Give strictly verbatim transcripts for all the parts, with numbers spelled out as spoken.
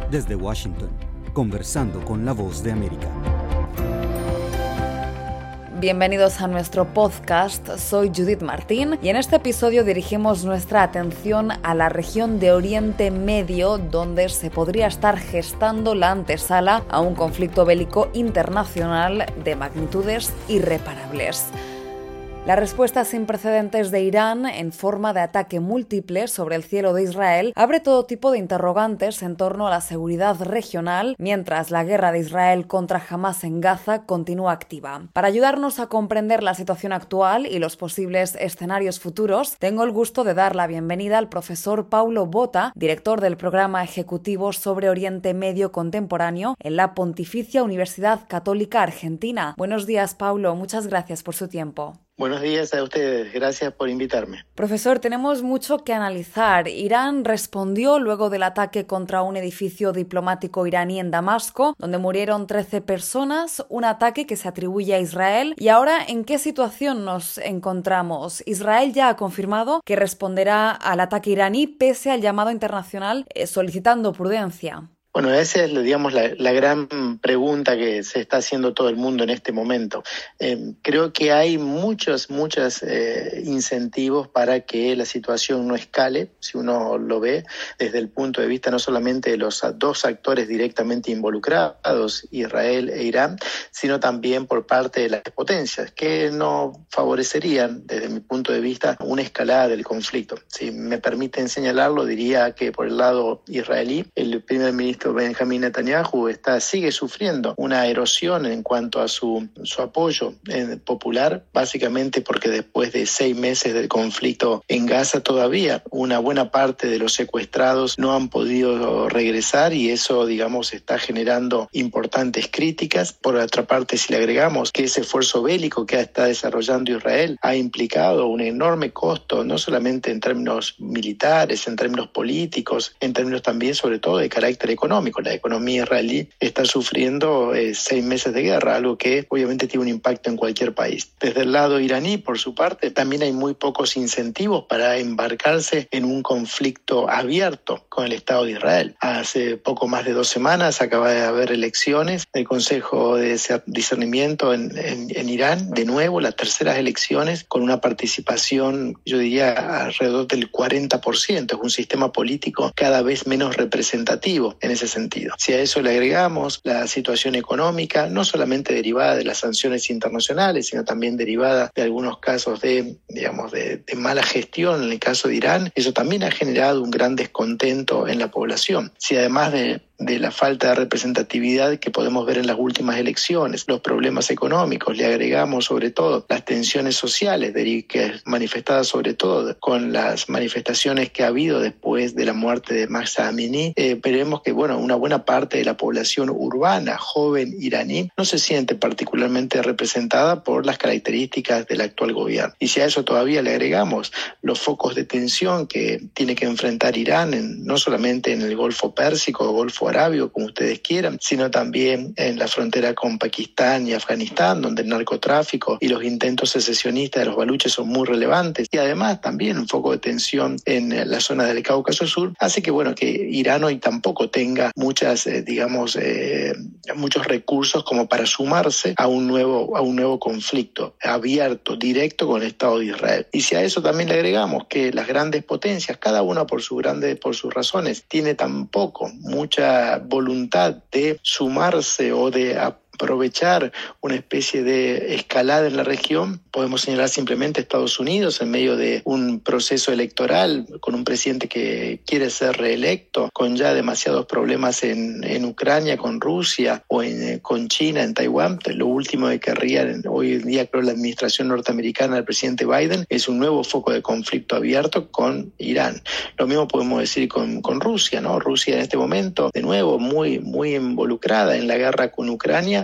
Desde Washington, conversando con la Voz de América. Bienvenidos a nuestro podcast, soy Judith Martín y en este episodio dirigimos nuestra atención a la región de Oriente Medio, donde se podría estar gestando la antesala a un conflicto bélico internacional de magnitudes irreparables. La respuesta sin precedentes de Irán en forma de ataque múltiple sobre el cielo de Israel abre todo tipo de interrogantes en torno a la seguridad regional, mientras la guerra de Israel contra Hamás en Gaza continúa activa. Para ayudarnos a comprender la situación actual y los posibles escenarios futuros, tengo el gusto de dar la bienvenida al profesor Paulo Botta, director del programa ejecutivo sobre Oriente Medio Contemporáneo en la Pontificia Universidad Católica Argentina. Buenos días, Paulo. Muchas gracias por su tiempo. Buenos días a ustedes, gracias por invitarme. Profesor, tenemos mucho que analizar. Irán respondió luego del ataque contra un edificio diplomático iraní en Damasco, donde murieron trece personas, un ataque que se atribuye a Israel. ¿Y ahora en qué situación nos encontramos? Israel ya ha confirmado que responderá al ataque iraní pese al llamado internacional eh, solicitando prudencia. Bueno, esa es, digamos, la, la gran pregunta que se está haciendo todo el mundo en este momento. Eh, creo que hay muchos, muchos eh, incentivos para que la situación no escale, si uno lo ve desde el punto de vista no solamente de los dos actores directamente involucrados, Israel e Irán, sino también por parte de las potencias, que no favorecerían, desde mi punto de vista, una escalada del conflicto. Si me permiten señalarlo, diría que por el lado israelí, el primer ministro Benjamín Netanyahu está, sigue sufriendo una erosión en cuanto a su, su apoyo eh, popular, básicamente porque después de seis meses del conflicto en Gaza todavía una buena parte de los secuestrados no han podido regresar y eso, digamos, está generando importantes críticas. Por otra parte, si le agregamos que ese esfuerzo bélico que está desarrollando Israel ha implicado un enorme costo, no solamente en términos militares, en términos políticos, en términos también, sobre todo, de carácter económico. La economía israelí está sufriendo eh, seis meses de guerra, algo que obviamente tiene un impacto en cualquier país. Desde el lado iraní, por su parte, también hay muy pocos incentivos para embarcarse en un conflicto abierto con el Estado de Israel. Hace poco más de dos semanas acaba de haber elecciones del Consejo de Discernimiento en, en, en Irán, de nuevo las terceras elecciones con una participación, yo diría, alrededor del cuarenta por ciento. Es un sistema político cada vez menos representativo en ese sentido. Si a eso le agregamos la situación económica, no solamente derivada de las sanciones internacionales, sino también derivada de algunos casos de, digamos, de, de mala gestión en el caso de Irán, eso también ha generado un gran descontento en la población. Si además de de la falta de representatividad que podemos ver en las últimas elecciones, los problemas económicos, le agregamos sobre todo las tensiones sociales que manifestadas sobre todo con las manifestaciones que ha habido después de la muerte de Mahsa Amini, eh, veremos que bueno, una buena parte de la población urbana, joven iraní, no se siente particularmente representada por las características del actual gobierno. Y si a eso todavía le agregamos los focos de tensión que tiene que enfrentar Irán, en, no solamente en el Golfo Pérsico o Golfo Arabio, como ustedes quieran, sino también en la frontera con Pakistán y Afganistán, donde el narcotráfico y los intentos secesionistas de los baluches son muy relevantes, y además también un foco de tensión en la zona del Cáucaso Sur, hace que bueno que Irán hoy tampoco tenga muchas, eh, digamos, eh, muchos recursos como para sumarse a un nuevo a un nuevo conflicto abierto, directo con el Estado de Israel. Y si a eso también le agregamos que las grandes potencias, cada una por sus grandes, por sus razones, tiene tampoco mucha voluntad de sumarse o de aprovechar una especie de escalada en la región, podemos señalar simplemente a Estados Unidos en medio de un proceso electoral con un presidente que quiere ser reelecto, con ya demasiados problemas en, en Ucrania, con Rusia o en, con China, en Taiwán. Lo último que querría hoy en día, creo, la administración norteamericana del presidente Biden es un nuevo foco de conflicto abierto con Irán. Lo mismo podemos decir con, con Rusia, ¿no? Rusia en este momento, de nuevo, muy, muy involucrada en la guerra con Ucrania,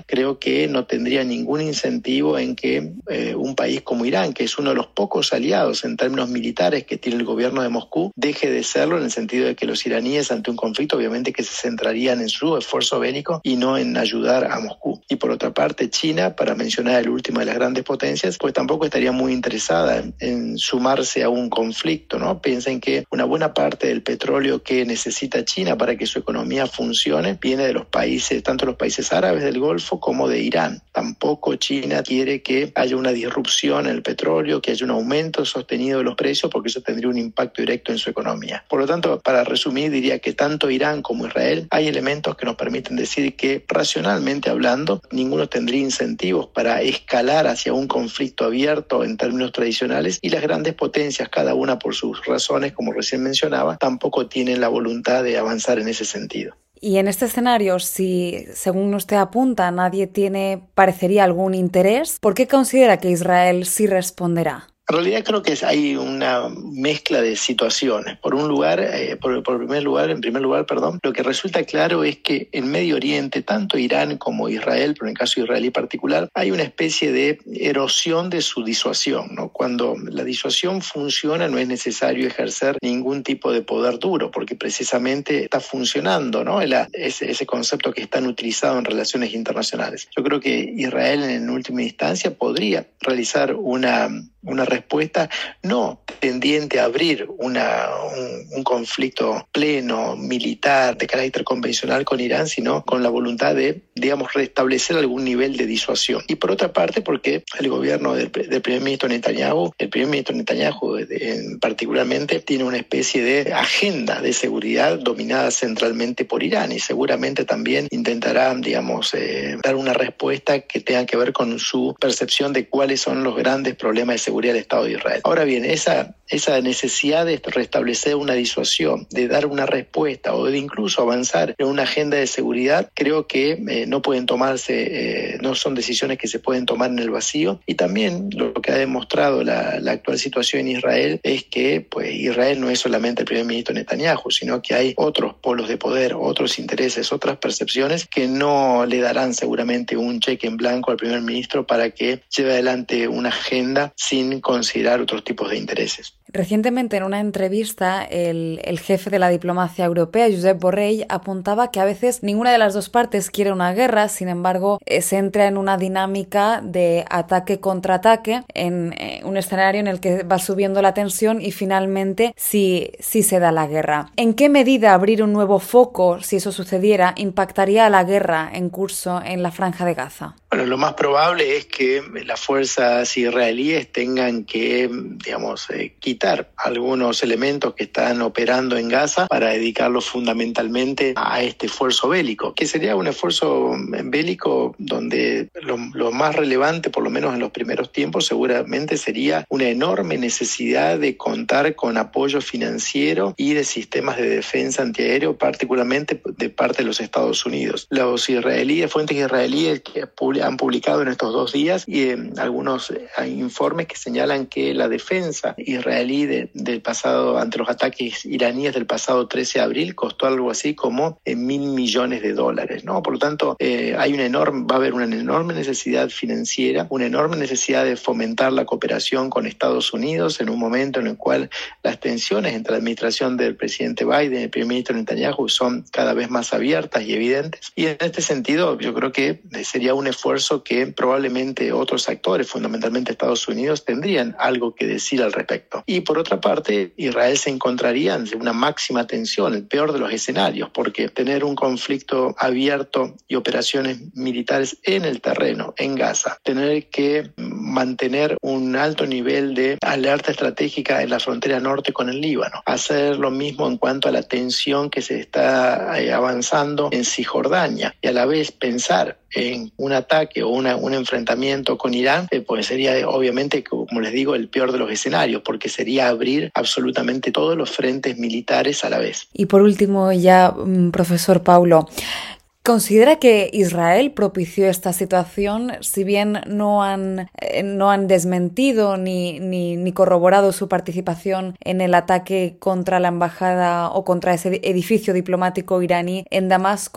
creo que no tendría ningún incentivo en que eh, un país como Irán, que es uno de los pocos aliados en términos militares que tiene el gobierno de Moscú, deje de serlo, en el sentido de que los iraníes ante un conflicto obviamente que se centrarían en su esfuerzo bélico y no en ayudar a Moscú. Y por otra parte, China, para mencionar el último de las grandes potencias, pues tampoco estaría muy interesada en, en sumarse a un conflicto, ¿no? Piensen que una buena parte del petróleo que necesita China para que su economía funcione viene de los países, tanto los países árabes del Golfo como de Irán. Tampoco China quiere que haya una disrupción en el petróleo, que haya un aumento sostenido de los precios, porque eso tendría un impacto directo en su economía. Por lo tanto, para resumir, diría que tanto Irán como Israel hay elementos que nos permiten decir que, racionalmente hablando, ninguno tendría incentivos para escalar hacia un conflicto abierto en términos tradicionales, y las grandes potencias, cada una por sus razones, como recién mencionaba, tampoco tienen la voluntad de avanzar en ese sentido. Y en este escenario, si, según usted apunta, nadie tiene, parecería, algún interés, ¿por qué considera que Israel sí responderá? En realidad creo que hay una mezcla de situaciones. Por un lugar, eh, por, por primer lugar, en primer lugar, perdón, lo que resulta claro es que en Medio Oriente, tanto Irán como Israel, pero en el caso israelí particular, hay una especie de erosión de su disuasión, ¿no? Cuando la disuasión funciona, no es necesario ejercer ningún tipo de poder duro, porque precisamente está funcionando, ¿no? El, ese, ese concepto que es tan utilizado en relaciones internacionales. Yo creo que Israel, en última instancia, podría realizar una una respuesta no tendiente a abrir una, un, un conflicto pleno, militar, de carácter convencional con Irán, sino con la voluntad de, digamos, restablecer algún nivel de disuasión. Y por otra parte, porque el gobierno del, del primer ministro Netanyahu, el primer ministro Netanyahu en, particularmente, tiene una especie de agenda de seguridad dominada centralmente por Irán, y seguramente también intentará, digamos, eh, dar una respuesta que tenga que ver con su percepción de cuáles son los grandes problemas de seguridad del Estado de Israel. Ahora bien, esa, esa necesidad de restablecer una disuasión, de dar una respuesta o de incluso avanzar en una agenda de seguridad, creo que eh, no pueden tomarse, eh, no son decisiones que se pueden tomar en el vacío. Y también lo que ha demostrado la, la actual situación en Israel es que pues, Israel no es solamente el primer ministro Netanyahu, sino que hay otros polos de poder, otros intereses, otras percepciones que no le darán seguramente un cheque en blanco al primer ministro para que lleve adelante una agenda sin considerar otros tipos de intereses. Recientemente, en una entrevista, el, el jefe de la diplomacia europea, Josep Borrell, apuntaba que a veces ninguna de las dos partes quiere una guerra, sin embargo, eh, se entra en una dinámica de ataque-contraataque, en eh, un escenario en el que va subiendo la tensión y finalmente sí, sí se da la guerra. ¿En qué medida abrir un nuevo foco, si eso sucediera, impactaría a la guerra en curso en la Franja de Gaza? Bueno, lo más probable es que las fuerzas israelíes tengan que, digamos, eh, quitar algunos elementos que están operando en Gaza para dedicarlos fundamentalmente a este esfuerzo bélico, que sería un esfuerzo bélico donde lo, lo más relevante, por lo menos en los primeros tiempos, seguramente sería una enorme necesidad de contar con apoyo financiero y de sistemas de defensa antiaéreo, particularmente de parte de los Estados Unidos. Los israelíes, fuentes israelíes que han publicado en estos dos días y eh, algunos eh, informes que señalan que la defensa israelí de, del pasado, ante los ataques iraníes del pasado trece de abril, costó algo así como eh, mil millones de dólares, ¿no? Por lo tanto, eh, hay una enorme, va a haber una enorme necesidad financiera, una enorme necesidad de fomentar la cooperación con Estados Unidos en un momento en el cual las tensiones entre la administración del presidente Biden y el primer ministro Netanyahu son cada vez más abiertas y evidentes. Y en este sentido, yo creo que sería un esfuerzo que probablemente otros actores, fundamentalmente Estados Unidos, tendrían algo que decir al respecto. Y por otra parte, Israel se encontraría en una máxima tensión, el peor de los escenarios, porque tener un conflicto abierto y operaciones militares en el terreno, en Gaza, tener que mantener un alto nivel de alerta estratégica en la frontera norte con el Líbano, hacer lo mismo en cuanto a la tensión que se está eh, avanzando en Cisjordania, y a la vez pensar en un ataque o una, un enfrentamiento con Irán, eh, pues sería obviamente, como les digo, el peor de los escenarios, porque sería abrir absolutamente todos los frentes militares a la vez. Y por último ya, profesor Paulo, ¿considera que Israel propició esta situación? Si bien no han, eh, no han desmentido ni, ni, ni corroborado su participación en el ataque contra la embajada o contra ese edificio diplomático iraní en Damasco,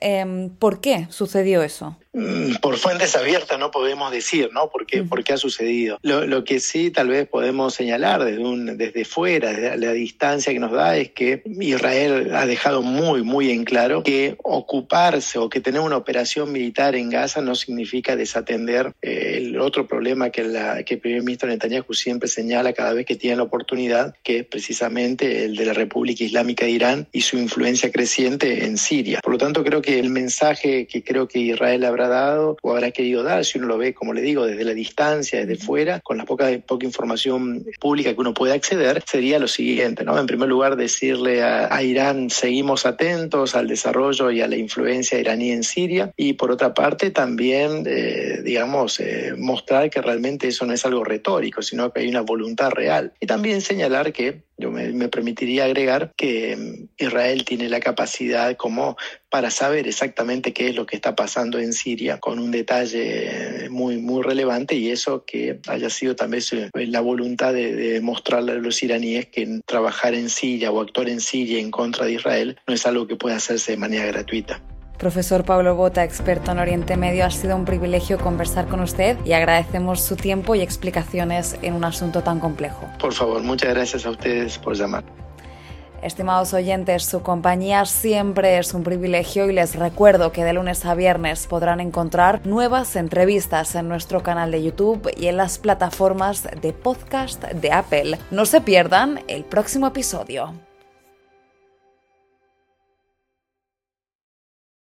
Eh, ¿Por qué sucedió eso? Por fuentes abiertas no podemos decir, ¿no? ¿Por qué, uh-huh. ¿Por qué ha sucedido? Lo, lo que sí tal vez podemos señalar desde, un, desde fuera, desde la distancia que nos da, es que Israel ha dejado muy, muy en claro que ocuparse o que tener una operación militar en Gaza no significa desatender eh, el otro problema que, la, que el primer ministro Netanyahu siempre señala cada vez que tiene la oportunidad, que es precisamente el de la República Islámica de Irán y su influencia creciente en Siria. Por lo tanto, creo que el mensaje que creo que Israel habrá dado o habrá querido dar, si uno lo ve, como le digo, desde la distancia, desde fuera, con la poca, poca información pública que uno puede acceder, sería lo siguiente, ¿no? En primer lugar, decirle a, a Irán, seguimos atentos al desarrollo y a la influencia iraní en Siria, y por otra parte también, eh, digamos, eh, mostrar que realmente eso no es algo retórico, sino que hay una voluntad real. Y también señalar que yo me, me permitiría agregar que Israel tiene la capacidad como para saber exactamente qué es lo que está pasando en Siria, con un detalle muy, muy relevante, y eso que haya sido también la voluntad de, de mostrarle a los iraníes que trabajar en Siria o actuar en Siria en contra de Israel no es algo que pueda hacerse de manera gratuita. Profesor Pablo Bota, experto en Oriente Medio, ha sido un privilegio conversar con usted y agradecemos su tiempo y explicaciones en un asunto tan complejo. Por favor, muchas gracias a ustedes por llamar. Estimados oyentes, su compañía siempre es un privilegio y les recuerdo que de lunes a viernes podrán encontrar nuevas entrevistas en nuestro canal de YouTube y en las plataformas de podcast de Apple. No se pierdan el próximo episodio.